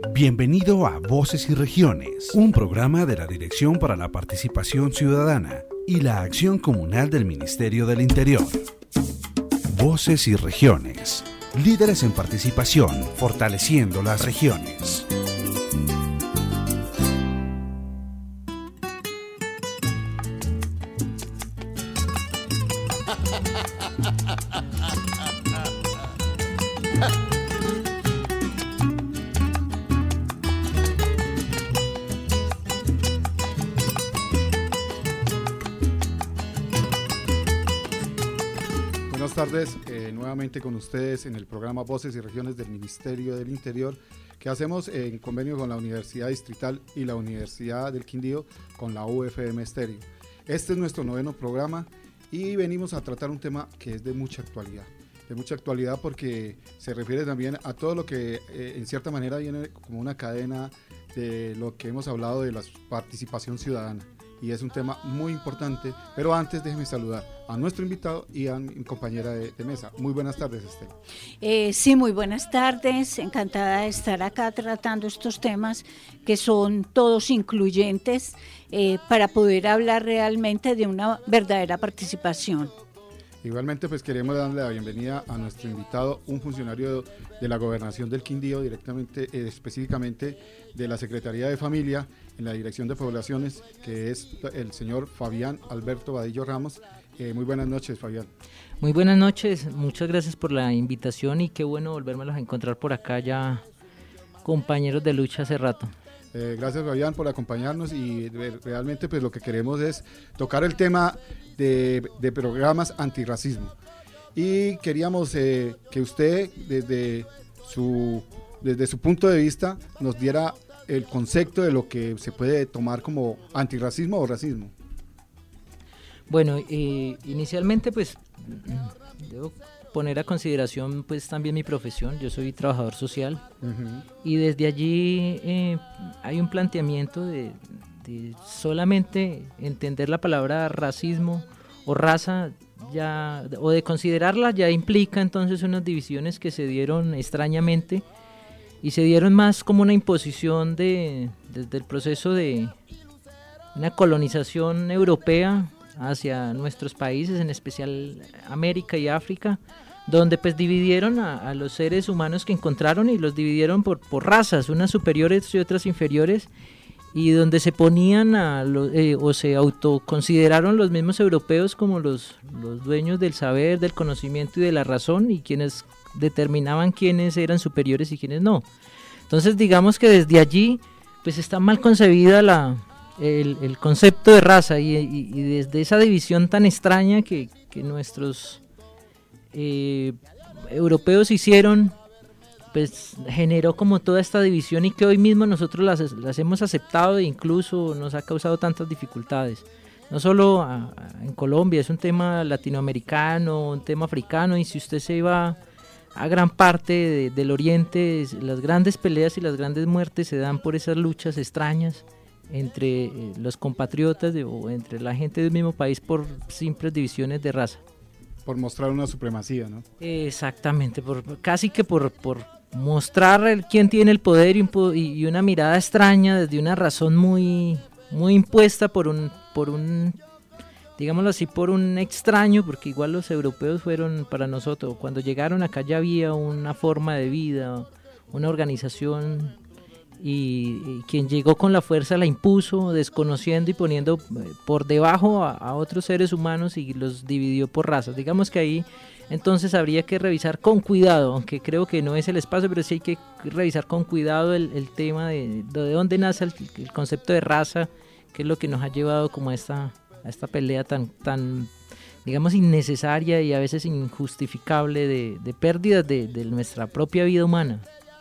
Bienvenido a Voces y Regiones, un programa de la Dirección para la Participación Ciudadana y la Acción Comunal del Ministerio del Interior. Voces y Regiones, líderes en participación, fortaleciendo las regiones. Buenas tardes, nuevamente con ustedes en el programa Voces y Regiones del Ministerio del Interior, que hacemos en convenio con la Universidad Distrital y la Universidad del Quindío con la UFM Estéreo. Este es nuestro 9º programa y venimos a tratar un tema que es de mucha actualidad porque se refiere también a todo lo que en cierta manera viene como una cadena de lo que hemos hablado de la participación ciudadana. Y es un tema muy importante, pero antes déjeme saludar a nuestro invitado y a mi compañera de mesa. Muy buenas tardes, Estela. Sí, muy buenas tardes, encantada de estar acá tratando estos temas que son todos incluyentes para poder hablar realmente de una verdadera participación. Igualmente, pues queremos darle la bienvenida a nuestro invitado, un funcionario de la Gobernación del Quindío, directamente, específicamente de la Secretaría de Familia, en la Dirección de Poblaciones, que es el señor Fabián Alberto Vadillo Ramos. Muy buenas noches, Fabián. Muy buenas noches, muchas gracias por la invitación y qué bueno volvérmelos a encontrar por acá ya, compañeros de lucha hace rato. Gracias, Fabián, por acompañarnos y realmente pues lo que queremos es tocar el tema de programas antirracismo y queríamos que usted desde su punto de vista nos diera el concepto de lo que se puede tomar como antirracismo o racismo. Bueno, inicialmente pues debo poner a consideración pues también mi profesión. Yo soy trabajador social. Uh-huh. Y desde allí hay un planteamiento de solamente entender la palabra racismo o raza ya, o de considerarla ya implica entonces unas divisiones que se dieron extrañamente y se dieron más como una imposición desde el proceso de una colonización europea hacia nuestros países, en especial América y África, donde pues dividieron a los seres humanos que encontraron y los dividieron por razas, unas superiores y otras inferiores, y donde se ponían o se autoconsideraron los mismos europeos como los dueños del saber, del conocimiento y de la razón, y quienes determinaban quiénes eran superiores y quiénes no. Entonces digamos que desde allí pues está mal concebida el concepto de raza y desde esa división tan extraña que nuestros europeos hicieron, pues generó como toda esta división y que hoy mismo nosotros las hemos aceptado e incluso nos ha causado tantas dificultades. No solo en Colombia, es un tema latinoamericano, un tema africano, y si usted se va a gran parte del oriente, las grandes peleas y las grandes muertes se dan por esas luchas extrañas entre los compatriotas o entre la gente del mismo país por simples divisiones de raza. Por mostrar una supremacía, ¿no? Exactamente, casi que por mostrar quién tiene el poder y una mirada extraña desde una razón muy, muy impuesta por un, digámoslo así, por un extraño, porque igual los europeos fueron para nosotros, cuando llegaron acá ya había una forma de vida, una organización, y quien llegó con la fuerza la impuso, desconociendo y poniendo por debajo a otros seres humanos y los dividió por razas. Digamos que ahí entonces habría que revisar con cuidado, aunque creo que no es el espacio, pero sí hay que revisar con cuidado el tema de dónde nace el concepto de raza, que es lo que nos ha llevado como a esta pelea tan digamos innecesaria y a veces injustificable de pérdidas de nuestra propia vida humana.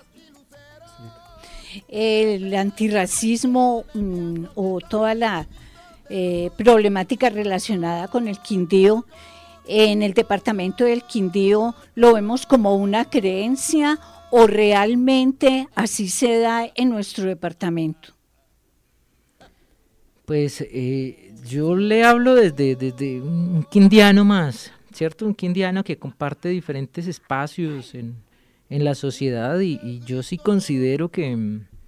El antirracismo o toda la problemática relacionada con el Quindío, en el departamento del Quindío, ¿lo vemos como una creencia o realmente así se da en nuestro departamento? Pues yo le hablo desde un quindiano más, ¿cierto? Un quindiano que comparte diferentes espacios en la sociedad y yo sí considero que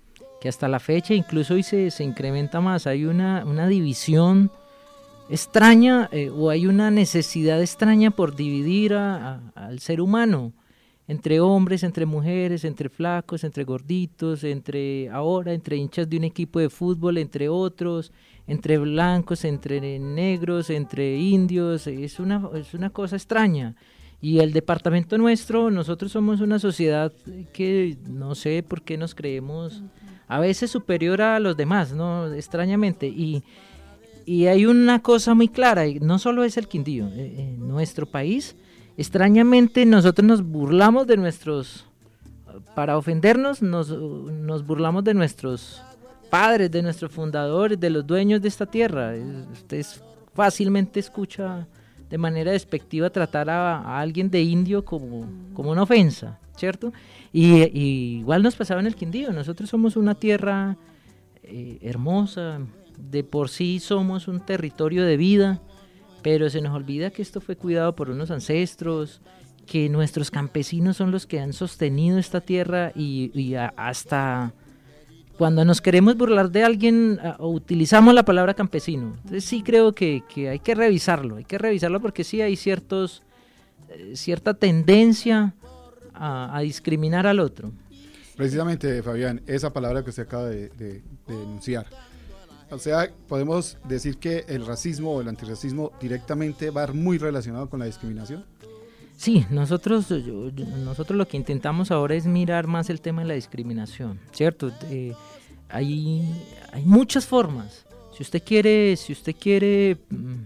hasta la fecha incluso hoy se incrementa más. Hay una división extraña o hay una necesidad extraña por dividir al ser humano entre hombres, entre mujeres, entre flacos, entre gorditos, entre hinchas de un equipo de fútbol, entre otros, entre blancos, entre negros, entre indios. Es una cosa extraña. Y el departamento nuestro, nosotros somos una sociedad que no sé por qué nos creemos a veces superior a los demás, ¿no? Extrañamente. Y hay una cosa muy clara, y no solo es el Quindío, en nuestro país, extrañamente nosotros nos burlamos de para ofendernos, nos burlamos de nuestros padres, de nuestros fundadores, de los dueños de esta tierra. Usted fácilmente escucha de manera despectiva tratar a alguien de indio como una ofensa, ¿cierto? Y igual nos pasaba en el Quindío. Nosotros somos una tierra hermosa, de por sí somos un territorio de vida, pero se nos olvida que esto fue cuidado por unos ancestros, que nuestros campesinos son los que han sostenido esta tierra y hasta cuando nos queremos burlar de alguien utilizamos la palabra campesino. Entonces sí creo que hay que revisarlo porque sí hay cierta tendencia a discriminar al otro. Precisamente, Fabián, esa palabra que usted acaba de denunciar. O sea, podemos decir que el racismo o el antirracismo directamente va muy relacionado con la discriminación. Sí, nosotros lo que intentamos ahora es mirar más el tema de la discriminación, ¿cierto? Hay muchas formas. Si usted quiere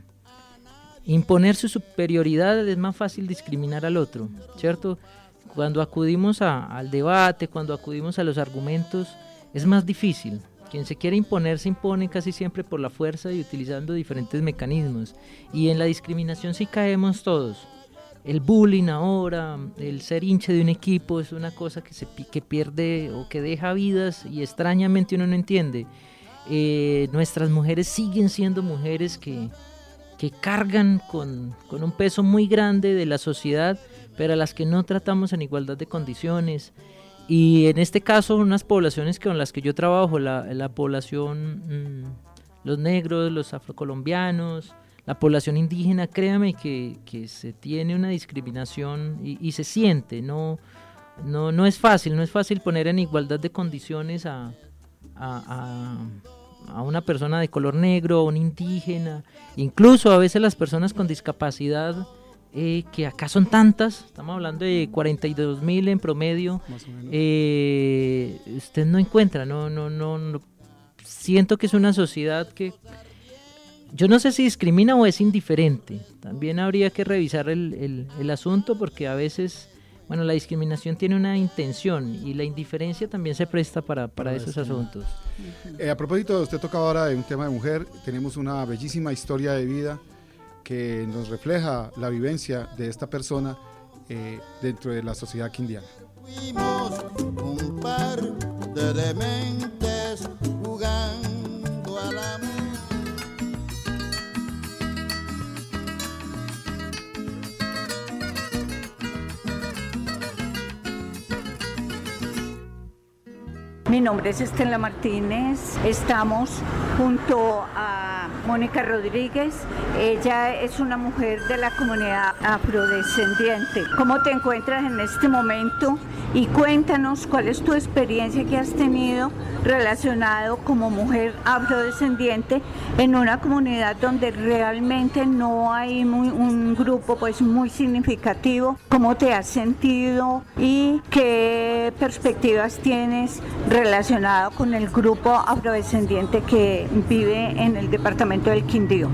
imponer su superioridad, es más fácil discriminar al otro, ¿cierto? Cuando acudimos al debate, cuando acudimos a los argumentos, es más difícil. Quien se quiere imponer se impone casi siempre por la fuerza y utilizando diferentes mecanismos. Y en la discriminación sí caemos todos. El bullying ahora, el ser hincha de un equipo es una cosa que pierde o que deja vidas y extrañamente uno no entiende. Nuestras mujeres siguen siendo mujeres que cargan con un peso muy grande de la sociedad, pero a las que no tratamos en igualdad de condiciones. Y en este caso, unas poblaciones con las que yo trabajo, la población, los negros, los afrocolombianos, la población indígena, créame que se tiene una discriminación y se siente, no es fácil poner en igualdad de condiciones a una persona de color negro, a un indígena, incluso a veces las personas con discapacidad, que acá son tantas, estamos hablando de 42.000 en promedio, más o menos. Usted no encuentra, no, siento que es una sociedad que yo no sé si discrimina o es indiferente. También habría que revisar el asunto porque a veces, bueno, la discriminación tiene una intención y la indiferencia también se presta para esos asuntos. A propósito, usted tocaba ahora de un tema de mujer, tenemos una bellísima historia de vida que nos refleja la vivencia de esta persona dentro de la sociedad quindiana. Fuimos un par de dementes jugando a la Mi nombre es Estela Martínez, estamos junto a Mónica Rodríguez, ella es una mujer de la comunidad afrodescendiente. ¿Cómo te encuentras en este momento? Y cuéntanos cuál es tu experiencia que has tenido relacionado como mujer afrodescendiente en una comunidad donde realmente no hay un grupo pues muy significativo. ¿Cómo te has sentido y qué perspectivas tienes relacionado con el grupo afrodescendiente que vive en el departamento del Quindío?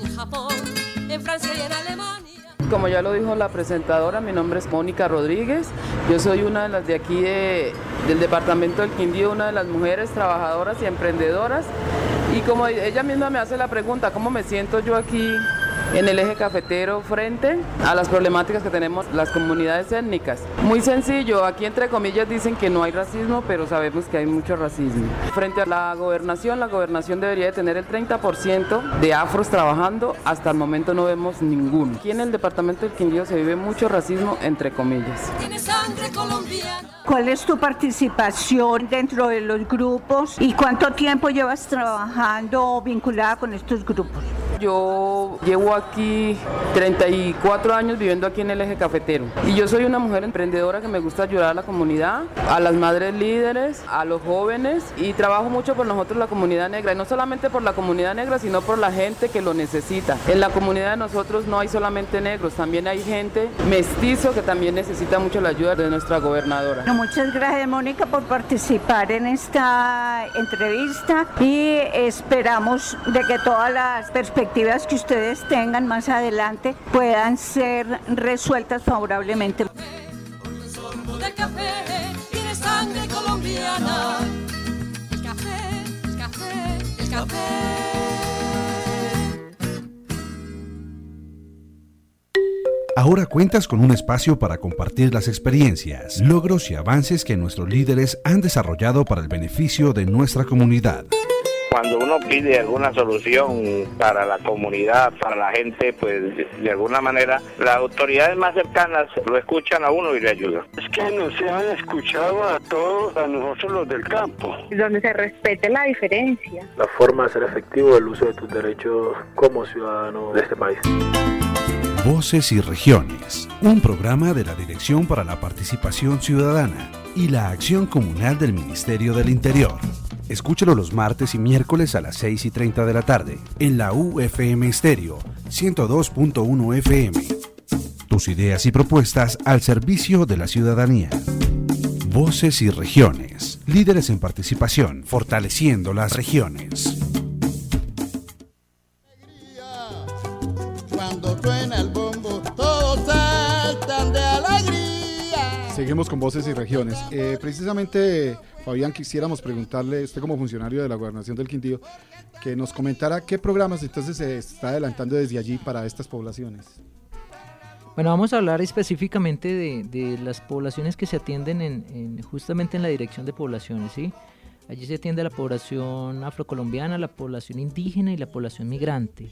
Como ya lo dijo la presentadora, mi nombre es Mónica Rodríguez, yo soy una de las de aquí del departamento del Quindío, una de las mujeres trabajadoras y emprendedoras, y como ella misma me hace la pregunta, ¿cómo me siento yo aquí en el eje cafetero frente a las problemáticas que tenemos las comunidades étnicas. Muy sencillo, aquí entre comillas dicen que no hay racismo, pero sabemos que hay mucho racismo. Frente a la gobernación debería de tener el 30% de afros trabajando, hasta el momento no vemos ninguno. Aquí en el departamento del Quindío se vive mucho racismo entre comillas. ¿Cuál es tu participación dentro de los grupos y cuánto tiempo llevas trabajando vinculada con estos grupos? Yo llevo aquí 34 años viviendo aquí en el eje cafetero y yo soy una mujer emprendedora que me gusta ayudar a la comunidad, a las madres líderes, a los jóvenes, y trabajo mucho por nosotros la comunidad negra, y no solamente por la comunidad negra, sino por la gente que lo necesita. En la comunidad de nosotros no hay solamente negros, también hay gente mestizo que también necesita mucho la ayuda de nuestra gobernadora. Bueno, muchas gracias, Mónica, por participar en esta entrevista, y esperamos de que todas las perspectivas que ustedes tengan más adelante puedan ser resueltas favorablemente. Un sorbo de café tiene sangre colombiana. El café, el café, el café. Ahora cuentas con un espacio para compartir las experiencias, logros y avances que nuestros líderes han desarrollado para el beneficio de nuestra comunidad. Cuando uno pide alguna solución para la comunidad, para la gente, pues de alguna manera las autoridades más cercanas lo escuchan a uno y le ayudan. Es que nos han escuchado a todos, a nosotros los del campo. Donde se respete la diferencia. La forma de ser efectivo el uso de tus derechos como ciudadano de este país. Voces y Regiones, un programa de la Dirección para la Participación Ciudadana y la Acción Comunal del Ministerio del Interior. Escúchalo los martes y miércoles a las 6:30 de la tarde en la UFM Estéreo 102.1 FM. Tus ideas y propuestas al servicio de la ciudadanía. Voces y Regiones, líderes en participación, fortaleciendo las regiones. Cuando suena el bombo, todos saltan de alegría. Seguimos con Voces y Regiones. Precisamente, Fabián, quisiéramos preguntarle, usted como funcionario de la Gobernación del Quindío, que nos comentara qué programas entonces se está adelantando desde allí para estas poblaciones. Bueno, vamos a hablar específicamente de las poblaciones que se atienden justamente en la Dirección de Poblaciones, ¿sí? Allí se atiende a la población afrocolombiana, la población indígena y la población migrante.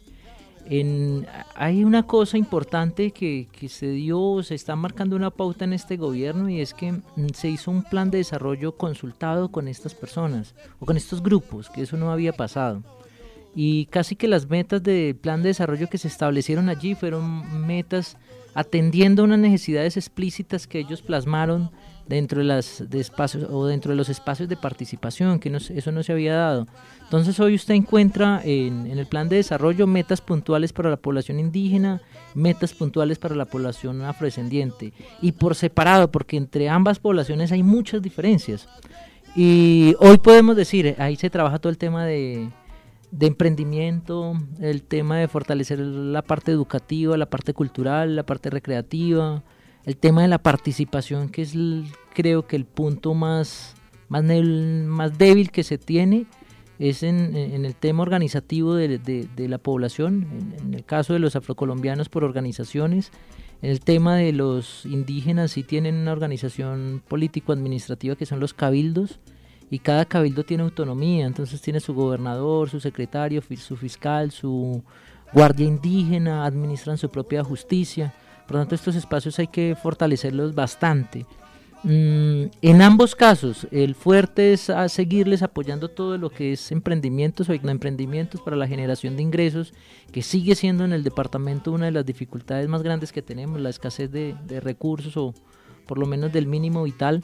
Hay una cosa importante que se está marcando una pauta en este gobierno, y es que se hizo un plan de desarrollo consultado con estas personas o con estos grupos, que eso no había pasado. Y casi que las metas del plan de desarrollo que se establecieron allí fueron metas atendiendo unas necesidades explícitas que ellos plasmaron dentro de los espacios de participación, que eso no se había dado. Entonces hoy usted encuentra en el plan de desarrollo metas puntuales para la población indígena, metas puntuales para la población afrodescendiente, y por separado, porque entre ambas poblaciones hay muchas diferencias. Y hoy podemos decir, ahí se trabaja todo el tema de emprendimiento, el tema de fortalecer la parte educativa, la parte cultural, la parte recreativa, el tema de la participación, que es creo que el punto más débil que se tiene, es en el tema organizativo de la población, en el caso de los afrocolombianos por organizaciones. En el tema de los indígenas sí tienen una organización político-administrativa que son los cabildos, y cada cabildo tiene autonomía, entonces tiene su gobernador, su secretario, su fiscal, su guardia indígena, administran su propia justicia. Por lo tanto, estos espacios hay que fortalecerlos bastante. En ambos casos, el fuerte es a seguirles apoyando todo lo que es emprendimientos o emprendimientos para la generación de ingresos, que sigue siendo en el departamento una de las dificultades más grandes que tenemos, la escasez de recursos, o por lo menos del mínimo vital.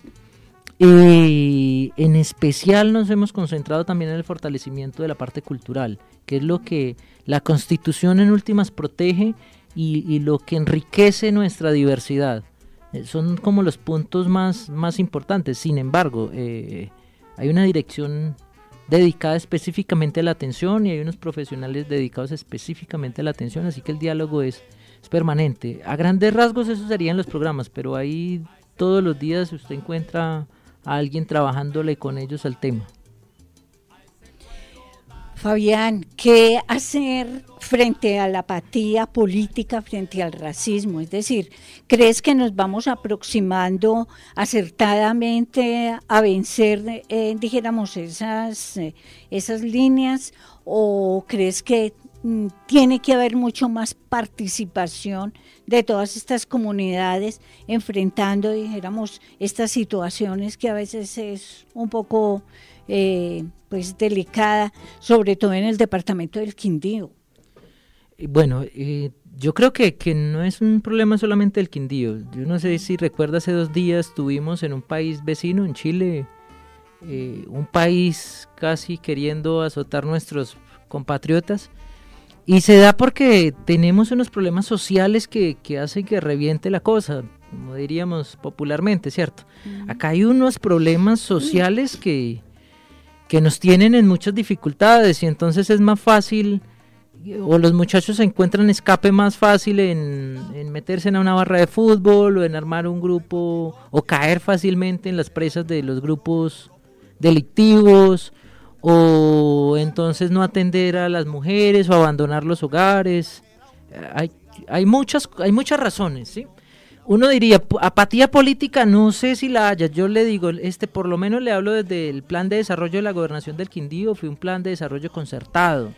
En especial nos hemos concentrado también en el fortalecimiento de la parte cultural, que es lo que la Constitución en últimas protege y lo que enriquece nuestra diversidad. Son como los puntos más importantes. Sin embargo, hay una dirección dedicada específicamente a la atención, y hay unos profesionales dedicados específicamente a la atención, así que el diálogo es permanente. A grandes rasgos esos serían los programas, pero ahí todos los días usted encuentra a alguien trabajándole con ellos al tema. Fabián, ¿qué hacer frente a la apatía política, frente al racismo? Es decir, ¿crees que nos vamos aproximando acertadamente a vencer, dijéramos, esas líneas? ¿O crees que tiene que haber mucho más participación de todas estas comunidades enfrentando, dijéramos, estas situaciones que a veces es un poco pues delicada, sobre todo en el departamento del Quindío? Bueno, yo creo que no es un problema solamente del Quindío. Yo no sé si recuerda, hace 2 días estuvimos en un país vecino, en Chile, un país casi queriendo azotar nuestros compatriotas, y se da porque tenemos unos problemas sociales que hacen que reviente la cosa, como diríamos popularmente, ¿cierto? Acá hay unos problemas sociales que nos tienen en muchas dificultades, y entonces es más fácil, o los muchachos encuentran escape más fácil en meterse en una barra de fútbol, o en armar un grupo, o caer fácilmente en las presas de los grupos delictivos, o entonces no atender a las mujeres, o abandonar los hogares. Hay muchas razones, ¿sí? Uno diría, apatía política, no sé si la haya. Yo le digo, por lo menos le hablo desde el plan de desarrollo de la gobernación del Quindío. Fue un plan de desarrollo concertado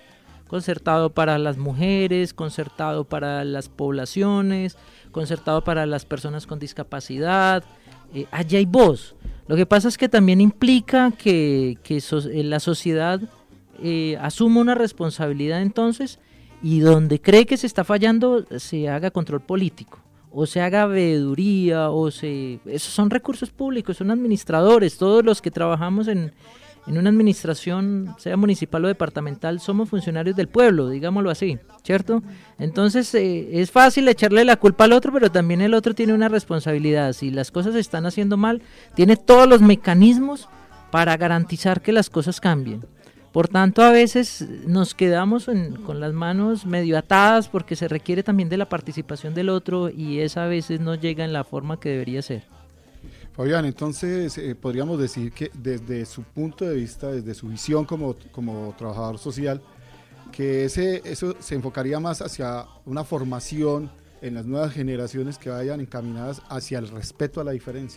para las mujeres, concertado para las poblaciones, concertado para las personas con discapacidad. Allá hay voz. Lo que pasa es que también implica que la sociedad asuma una responsabilidad entonces, y donde cree que se está fallando se haga control político, o se haga veeduría, esos son recursos públicos, son administradores. Todos los que trabajamos en una administración, sea municipal o departamental, somos funcionarios del pueblo, digámoslo así, ¿cierto? Entonces es fácil echarle la culpa al otro, pero también el otro tiene una responsabilidad. Si las cosas se están haciendo mal, tiene todos los mecanismos para garantizar que las cosas cambien. Por tanto, a veces nos quedamos con las manos medio atadas, porque se requiere también de la participación del otro, y esa a veces no llega en la forma que debería ser. Fabián, entonces podríamos decir que desde su punto de vista, desde su visión como trabajador social, que eso se enfocaría más hacia una formación en las nuevas generaciones que vayan encaminadas hacia el respeto a la diferencia.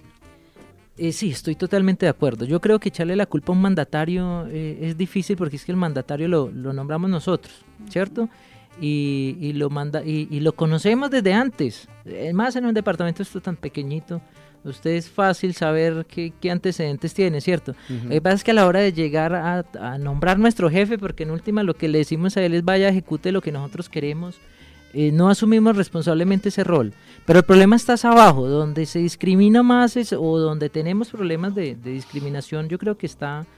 Sí, estoy totalmente de acuerdo. Yo creo que echarle la culpa a un mandatario es difícil, porque es que el mandatario lo nombramos nosotros, ¿cierto? Y lo conocemos desde antes. Más en un departamento esto tan pequeñito, usted es fácil saber qué antecedentes tiene, ¿cierto? Lo que pasa es que a la hora de llegar a nombrar nuestro jefe, porque en última lo que le decimos a él es vaya, ejecute lo que nosotros queremos, no asumimos responsablemente ese rol. Pero el problema está abajo, donde se discrimina más o donde tenemos problemas de discriminación. Yo creo que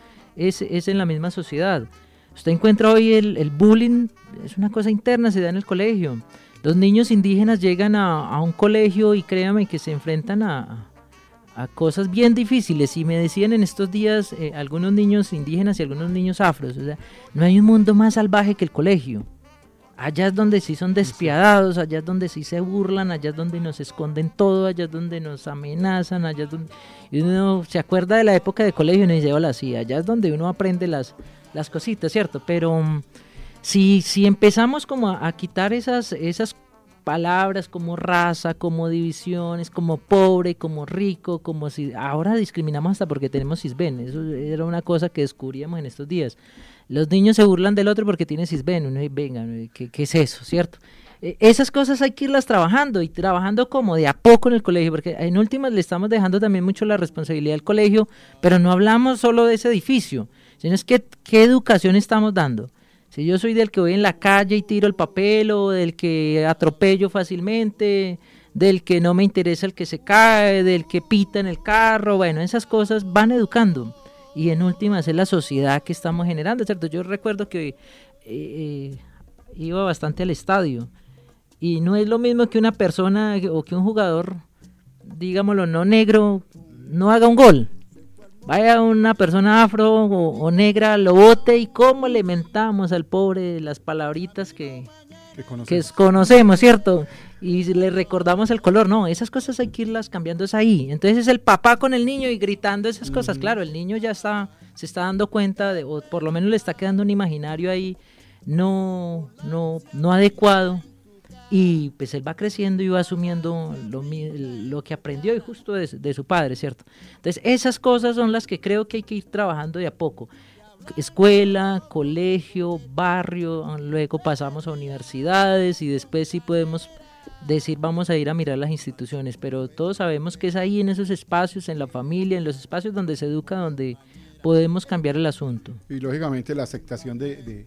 es en la misma sociedad. Usted encuentra hoy el bullying, es una cosa interna, se da en el colegio. Los niños indígenas llegan a un colegio y créanme que se enfrentan a cosas bien difíciles, y me decían en estos días algunos niños indígenas y algunos niños afros, o sea, no hay un mundo más salvaje que el colegio. Allá es donde sí son despiadados, allá es donde sí se burlan, allá es donde nos esconden todo, allá es donde nos amenazan, allá es donde... Y uno se acuerda de la época de colegio y uno dice, hola, sí, allá es donde uno aprende las cositas, ¿cierto? Pero si empezamos como a quitar esas palabras como raza, como divisiones, como pobre, como rico, como si ahora discriminamos hasta porque tenemos cisben. Eso era una cosa que descubríamos en estos días. Los niños se burlan del otro porque tiene cisben. Uno dice, venga, ¿qué es eso, cierto? Esas cosas hay que irlas trabajando, y trabajando como de a poco en el colegio, porque en últimas le estamos dejando también mucho la responsabilidad al colegio, pero no hablamos solo de ese edificio, sino es que qué educación estamos dando. Si yo soy del que voy en la calle y tiro el papel, o del que atropello fácilmente, del que no me interesa el que se cae, del que pita en el carro, bueno, esas cosas van educando, y en últimas es la sociedad que estamos generando, ¿cierto? Yo recuerdo que iba bastante al estadio, y no es lo mismo que una persona o que un jugador, digámoslo, no negro, no haga un gol. Vaya una persona afro o negra, lo bote, y cómo le mentamos al pobre las palabritas que conocemos, ¿cierto? y le recordamos el color. No, esas cosas hay que irlas cambiando, es ahí. Entonces es el papá con el niño y gritando esas cosas. Claro, el niño ya se está dando cuenta, o por lo menos le está quedando un imaginario ahí no adecuado, y pues él va creciendo y va asumiendo lo que aprendió y justo de su padre, ¿cierto? Entonces esas cosas son las que creo que hay que ir trabajando de a poco. Escuela, colegio, barrio, luego pasamos a universidades y después sí podemos decir vamos a ir a mirar las instituciones, pero todos sabemos que es ahí en esos espacios, en la familia, en los espacios donde se educa, donde podemos cambiar el asunto. Y lógicamente la aceptación de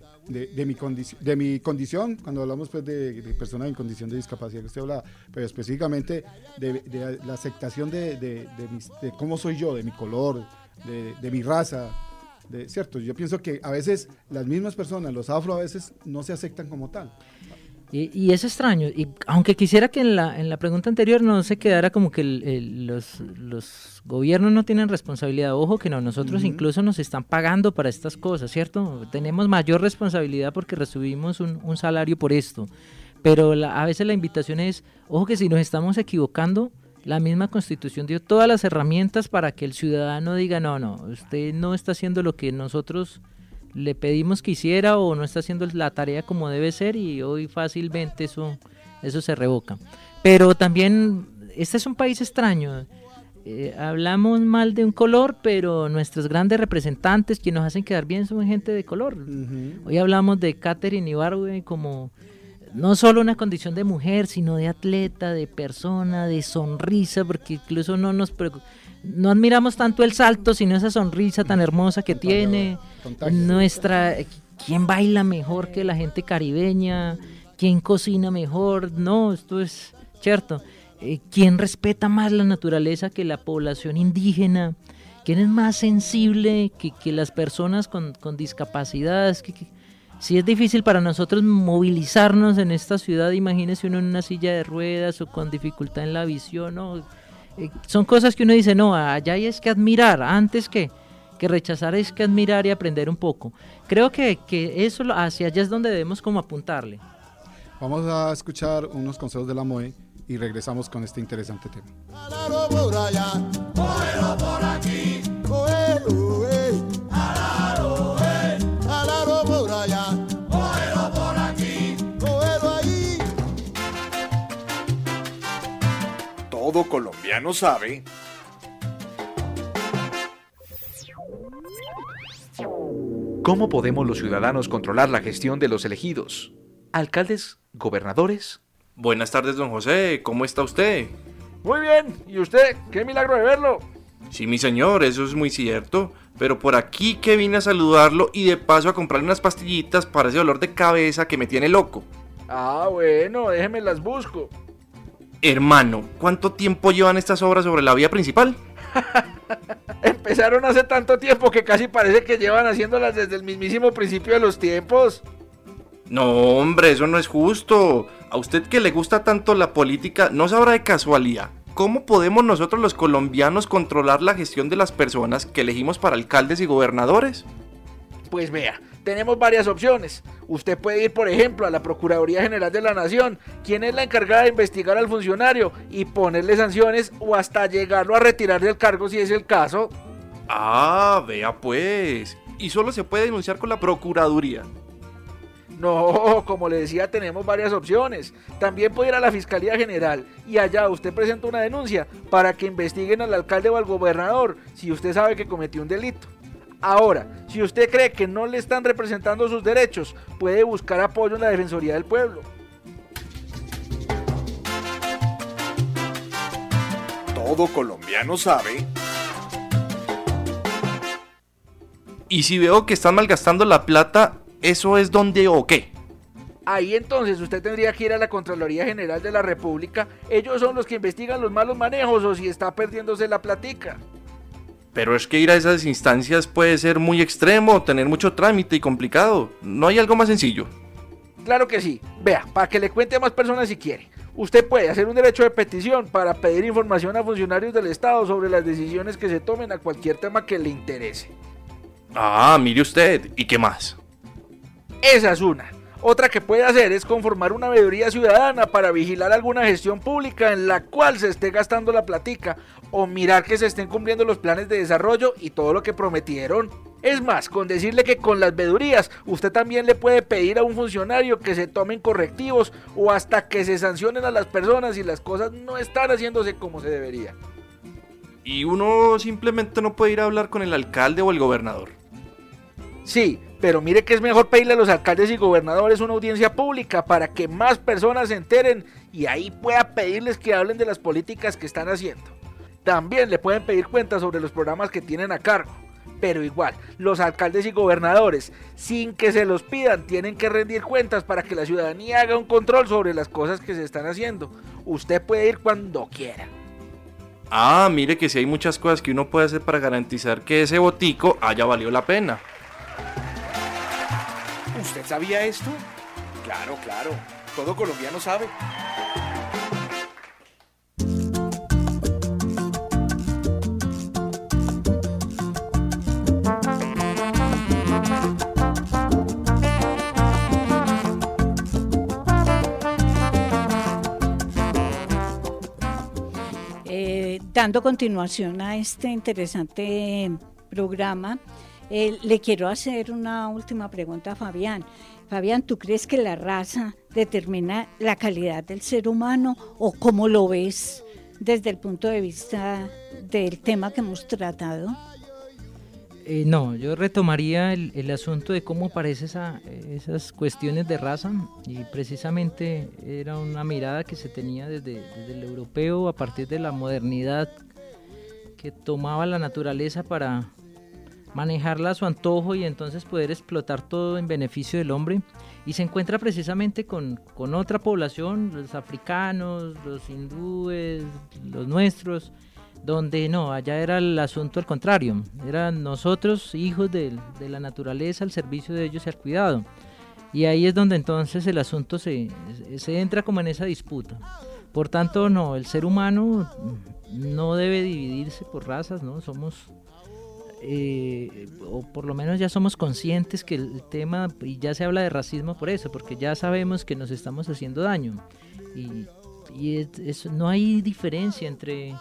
mi condición, cuando hablamos pues de personas en condición de discapacidad que usted hablaba, pero específicamente de la aceptación de cómo soy yo, de mi color, de mi raza, cierto. Yo pienso que a veces las mismas personas, los afro, a veces no se aceptan como tal. Y es extraño, y aunque quisiera que en la pregunta anterior no se quedara como que los gobiernos no tienen responsabilidad. Ojo que no, nosotros incluso nos están pagando para estas cosas, ¿cierto? Tenemos mayor responsabilidad porque recibimos un salario por esto, pero a veces la invitación es, ojo que si nos estamos equivocando, la misma Constitución dio todas las herramientas para que el ciudadano diga, no, usted no está haciendo lo que nosotros le pedimos que hiciera o no está haciendo la tarea como debe ser, y hoy fácilmente eso se revoca. Pero también este es un país extraño, hablamos mal de un color, pero nuestros grandes representantes, quienes nos hacen quedar bien, son gente de color. Hoy hablamos de Katherine Ibargüen como no solo una condición de mujer, sino de atleta, de persona, de sonrisa, porque incluso no admiramos tanto el salto, sino esa sonrisa tan hermosa que tiene. ¿Quién baila mejor que la gente caribeña? ¿Quién cocina mejor? No, esto es cierto. ¿Quién respeta más la naturaleza que la población indígena? ¿Quién es más sensible que las personas con discapacidades? Si es difícil para nosotros movilizarnos en esta ciudad, imagínese uno en una silla de ruedas o con dificultad en la visión, ¿no? Son cosas que uno dice, no, allá hay es que admirar, antes que rechazar es que admirar y aprender un poco. Creo que eso hacia allá es donde debemos como apuntarle. Vamos a escuchar unos consejos de la MOE y regresamos con este interesante tema. Todo colombiano sabe. ¿Cómo podemos los ciudadanos controlar la gestión de los elegidos? ¿Alcaldes? ¿Gobernadores? Buenas tardes, don José. ¿Cómo está usted? Muy bien. ¿Y usted? ¡Qué milagro de verlo! Sí, mi señor, eso es muy cierto. Pero por aquí que vine a saludarlo y de paso a comprarle unas pastillitas para ese dolor de cabeza que me tiene loco. Ah, bueno, déjeme las busco. Hermano, ¿cuánto tiempo llevan estas obras sobre la vía principal? Empezaron hace tanto tiempo que casi parece que llevan haciéndolas desde el mismísimo principio de los tiempos. No, hombre, eso no es justo. A usted que le gusta tanto la política, ¿no sabrá de casualidad cómo podemos nosotros los colombianos controlar la gestión de las personas que elegimos para alcaldes y gobernadores? Pues vea, tenemos varias opciones. Usted puede ir, por ejemplo, a la Procuraduría General de la Nación, quien es la encargada de investigar al funcionario y ponerle sanciones o hasta llegarlo a retirar del cargo si es el caso. Ah, vea pues. Y solo se puede denunciar con la Procuraduría. No, como le decía, tenemos varias opciones. También puede ir a la Fiscalía General y allá usted presenta una denuncia para que investiguen al alcalde o al gobernador si usted sabe que cometió un delito. Ahora, si usted cree que no le están representando sus derechos, puede buscar apoyo en la Defensoría del Pueblo. Todo colombiano sabe. Y si veo que están malgastando la plata, ¿eso es dónde o qué? Ahí entonces usted tendría que ir a la Contraloría General de la República. Ellos son los que investigan los malos manejos o si está perdiéndose la platica. Pero es que ir a esas instancias puede ser muy extremo, tener mucho trámite y complicado. ¿No hay algo más sencillo? Claro que sí. Vea, para que le cuente a más personas si quiere. Usted puede hacer un derecho de petición para pedir información a funcionarios del Estado sobre las decisiones que se tomen a cualquier tema que le interese. Ah, mire usted. ¿Y qué más? Esa es una. Otra que puede hacer es conformar una veeduría ciudadana para vigilar alguna gestión pública en la cual se esté gastando la platica o mirar que se estén cumpliendo los planes de desarrollo y todo lo que prometieron. Es más, con decirle que con las veedurías usted también le puede pedir a un funcionario que se tomen correctivos o hasta que se sancionen a las personas si las cosas no están haciéndose como se debería. Y uno simplemente no puede ir a hablar con el alcalde o el gobernador. Sí, pero mire que es mejor pedirle a los alcaldes y gobernadores una audiencia pública para que más personas se enteren y ahí pueda pedirles que hablen de las políticas que están haciendo. También le pueden pedir cuentas sobre los programas que tienen a cargo. Pero igual, los alcaldes y gobernadores, sin que se los pidan, tienen que rendir cuentas para que la ciudadanía haga un control sobre las cosas que se están haciendo. Usted puede ir cuando quiera. Ah, mire que sí hay muchas cosas que uno puede hacer para garantizar que ese votico haya valido la pena. ¿Usted sabía esto? Claro, todo colombiano sabe. Dando continuación a este interesante programa, le quiero hacer una última pregunta a Fabián. Fabián, ¿tú crees que la raza determina la calidad del ser humano o cómo lo ves desde el punto de vista del tema que hemos tratado? No, yo retomaría el asunto de cómo aparecen esas cuestiones de raza, y precisamente era una mirada que se tenía desde el europeo a partir de la modernidad, que tomaba la naturaleza para manejarla a su antojo y entonces poder explotar todo en beneficio del hombre, y se encuentra precisamente con otra población, los africanos, los hindúes, los nuestros, donde no, allá era el asunto al contrario, eran nosotros hijos de la naturaleza al servicio de ellos y al cuidado, y ahí es donde entonces el asunto se entra como en esa disputa. Por tanto, no, el ser humano no debe dividirse por razas, ¿no? Somos, o por lo menos ya somos conscientes que el tema, y ya se habla de racismo por eso, porque ya sabemos que nos estamos haciendo daño, y no hay diferencia entre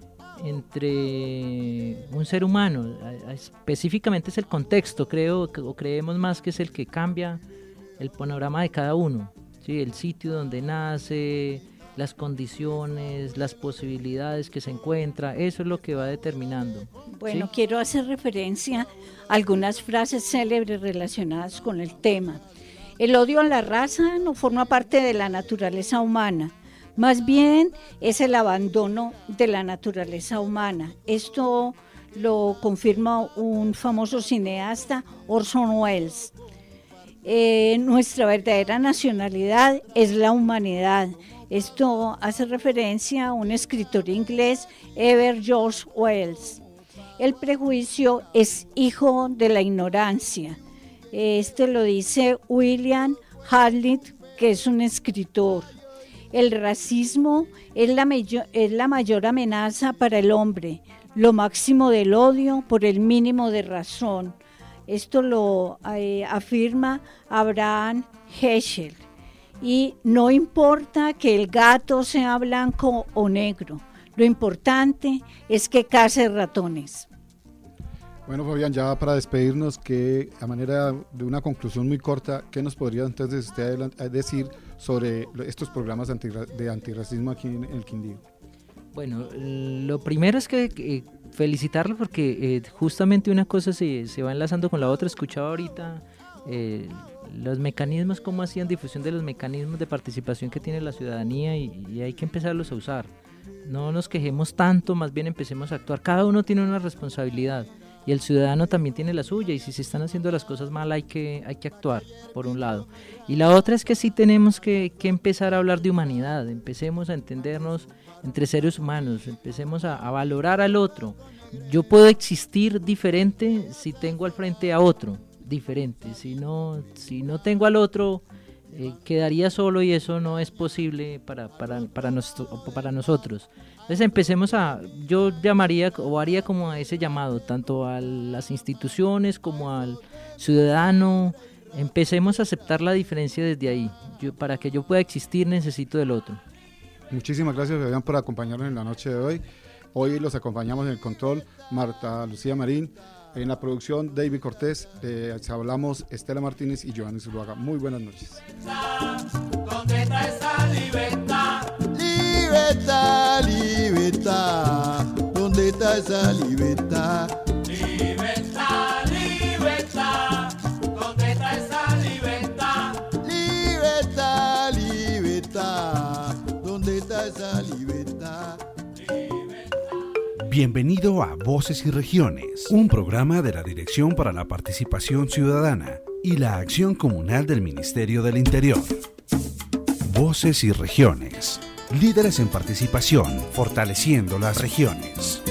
un ser humano, específicamente es el contexto, creemos más que es el que cambia el panorama de cada uno, ¿sí? El sitio donde nace, las condiciones, las posibilidades que se encuentra, eso es lo que va determinando. Bueno, ¿sí? Quiero hacer referencia a algunas frases célebres relacionadas con el tema. El odio a la raza no forma parte de la naturaleza humana, más bien es el abandono de la naturaleza humana. Esto lo confirma un famoso cineasta, Orson Welles. Nuestra verdadera nacionalidad es la humanidad. Esto hace referencia a un escritor inglés, Herbert George Wells. El prejuicio es hijo de la ignorancia. Esto lo dice William Hazlitt, que es un escritor. El racismo es la mayor amenaza para el hombre, lo máximo del odio por el mínimo de razón. Esto lo afirma Abraham Heschel. Y no importa que el gato sea blanco o negro, lo importante es que case ratones. Bueno, Fabián, ya para despedirnos, que a manera de una conclusión muy corta, ¿qué nos podría entonces usted decir sobre estos programas de antirracismo aquí en el Quindío? Bueno, lo primero es que felicitarlo porque justamente una cosa se va enlazando con la otra. Escuchaba ahorita los mecanismos, cómo hacían difusión de los mecanismos de participación que tiene la ciudadanía y hay que empezarlos a usar. No nos quejemos tanto, más bien empecemos a actuar. Cada uno tiene una responsabilidad y el ciudadano también tiene la suya, y si se están haciendo las cosas mal hay que actuar, por un lado. Y la otra es que sí tenemos que empezar a hablar de humanidad, empecemos a entendernos entre seres humanos, empecemos a valorar al otro. Yo puedo existir diferente si tengo al frente a otro diferente, si no tengo al otro, quedaría solo, y eso no es posible para nosotros. Entonces empecemos yo llamaría o haría como ese llamado tanto a las instituciones como al ciudadano, empecemos a aceptar la diferencia desde ahí. Para que yo pueda existir necesito del otro. Muchísimas gracias, Fabián, por acompañarnos en la noche de hoy. Hoy los acompañamos en el control Marta Lucía Marín, en la producción David Cortés, hablamos Estela Martínez y Giovanni Zuluaga. Muy buenas noches. ¿Dónde está esa libertad? Libertad, libertad. ¿Dónde está esa libertad? Libertad, libertad. ¿Dónde está esa libertad? Libertad, libertad. ¿Dónde está esa libertad? Bienvenido a Voces y Regiones, un programa de la Dirección para la Participación Ciudadana y la Acción Comunal del Ministerio del Interior. Voces y Regiones, líderes en participación, fortaleciendo las regiones.